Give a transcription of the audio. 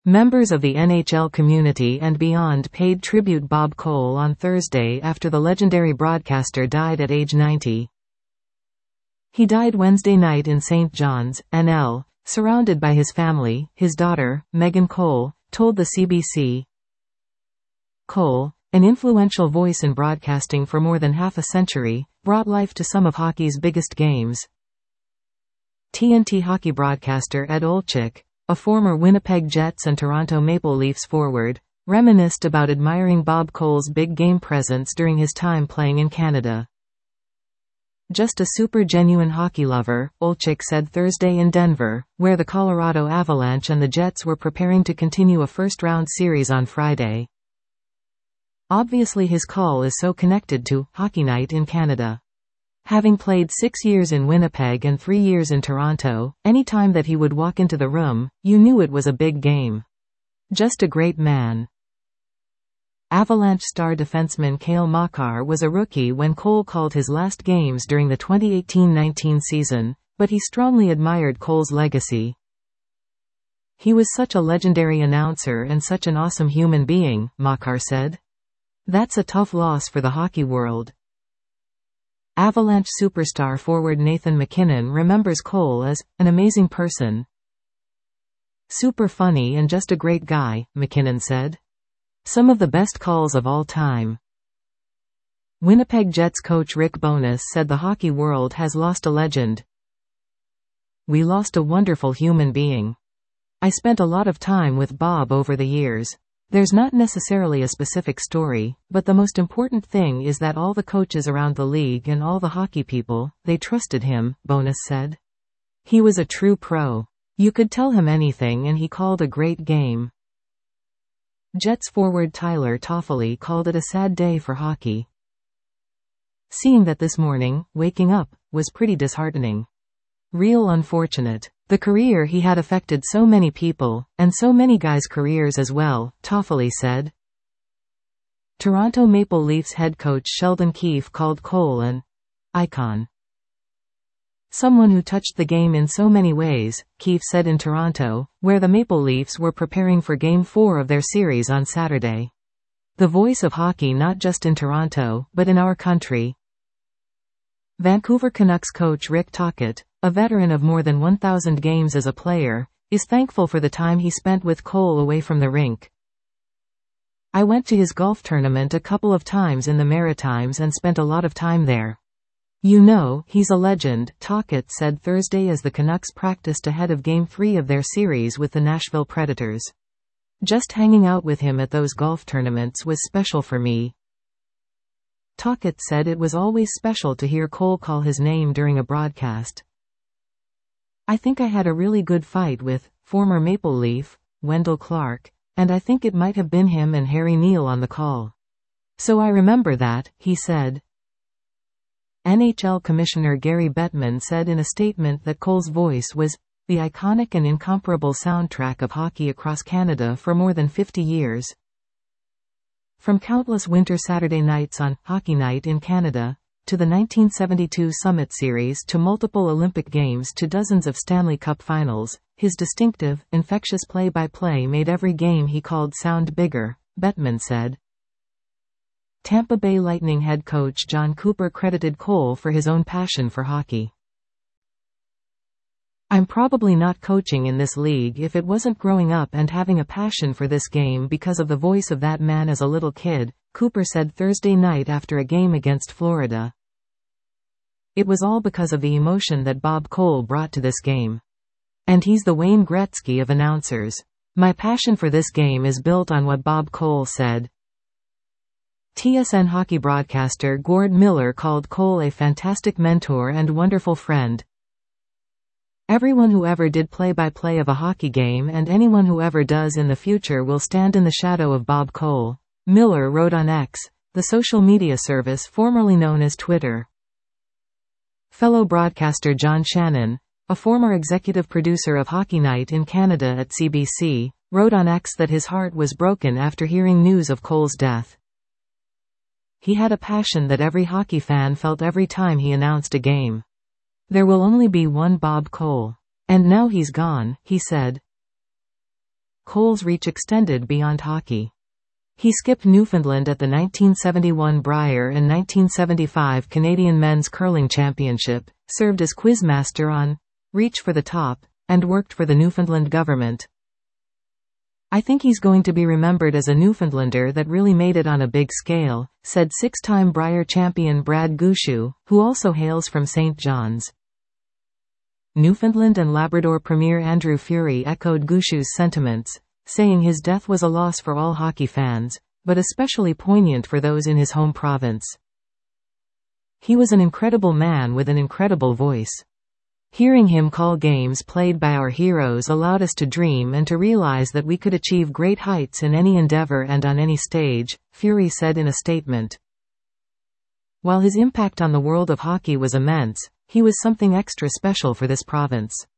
Members of the NHL community and beyond paid tribute Bob Cole on Thursday after the legendary broadcaster died at age 90. He died Wednesday night in St. John's, NL, surrounded by his family. His daughter, Megan Cole, told the CBC. Cole, an influential voice in broadcasting for more than half a century, brought life to some of hockey's biggest games. TNT hockey broadcaster Ed Olczyk, a former Winnipeg Jets and Toronto Maple Leafs forward, reminisced about admiring Bob Cole's big game presence during his time playing in Canada. Just a super genuine hockey lover, Olczyk said Thursday in Denver, where the Colorado Avalanche and the Jets were preparing to continue a first-round series on Friday. Obviously his call is so connected to Hockey Night in Canada. Having played 6 years in Winnipeg and 3 years in Toronto, any time that he would walk into the room, you knew it was a big game. Just a great man. Avalanche star defenseman Cale Makar was a rookie when Cole called his last games during the 2018-19 season, but he strongly admired Cole's legacy. He was such a legendary announcer and such an awesome human being, Makar said. That's a tough loss for the hockey world. Avalanche superstar forward Nathan MacKinnon remembers Cole as an amazing person. Super funny and just a great guy, MacKinnon said. Some of the best calls of all time. Winnipeg Jets coach Rick Bowness said the hockey world has lost a legend. We lost a wonderful human being. I spent a lot of time with Bob over the years. There's not necessarily a specific story, but the most important thing is that all the coaches around the league and all the hockey people, they trusted him, Bowness said. He was a true pro. You could tell him anything and he called a great game. Jets forward Tyler Toffoli called it a sad day for hockey. Seeing that this morning, waking up, was pretty disheartening. Real unfortunate. The career he had affected so many people, and so many guys' careers as well, Toffoli said. Toronto Maple Leafs head coach Sheldon Keefe called Cole an icon. Someone who touched the game in so many ways, Keefe said in Toronto, where the Maple Leafs were preparing for Game 4 of their series on Saturday. The voice of hockey not just in Toronto, but in our country. Vancouver Canucks coach Rick Tocchet, a veteran of more than 1,000 games as a player, is thankful for the time he spent with Cole away from the rink. I went to his golf tournament a couple of times in the Maritimes and spent a lot of time there. You know, he's a legend, Tocchet said Thursday as the Canucks practiced ahead of Game 3 of their series with the Nashville Predators. Just hanging out with him at those golf tournaments was special for me. Tocchet said it was always special to hear Cole call his name during a broadcast. I think I had a really good fight with former Maple Leaf, Wendell Clark, and I think it might have been him and Harry Neale on the call. So I remember that, he said. NHL Commissioner Gary Bettman said in a statement that Cole's voice was the iconic and incomparable soundtrack of hockey across Canada for more than 50 years. From countless winter Saturday nights on Hockey Night in Canada, to the 1972 Summit Series to multiple Olympic Games to dozens of Stanley Cup finals, his distinctive, infectious play-by-play made every game he called sound bigger, Bettman said. Tampa Bay Lightning head coach John Cooper credited Cole for his own passion for hockey. I'm probably not coaching in this league if it wasn't growing up and having a passion for this game because of the voice of that man as a little kid, Cooper said Thursday night after a game against Florida. It was all because of the emotion that Bob Cole brought to this game. And he's the Wayne Gretzky of announcers. My passion for this game is built on what Bob Cole said. TSN hockey broadcaster Gord Miller called Cole a fantastic mentor and wonderful friend. Everyone who ever did play-by-play of a hockey game and anyone who ever does in the future will stand in the shadow of Bob Cole, Miller wrote on X, the social media service formerly known as Twitter. Fellow broadcaster John Shannon, a former executive producer of Hockey Night in Canada at CBC, wrote on X that his heart was broken after hearing news of Cole's death. He had a passion that every hockey fan felt every time he announced a game. There will only be one Bob Cole. And now he's gone, he said. Cole's reach extended beyond hockey. He skipped Newfoundland at the 1971 Brier and 1975 Canadian Men's Curling Championship, served as quizmaster on Reach for the Top, and worked for the Newfoundland government. "I think he's going to be remembered as a Newfoundlander that really made it on a big scale," said six-time Brier champion Brad Gushue, who also hails from St. John's. Newfoundland and Labrador Premier Andrew Furey echoed Gushue's sentiments, saying his death was a loss for all hockey fans, but especially poignant for those in his home province. "He was an incredible man with an incredible voice. Hearing him call games played by our heroes allowed us to dream and to realize that we could achieve great heights in any endeavor and on any stage," Furey said in a statement. While his impact on the world of hockey was immense, he was something extra special for this province.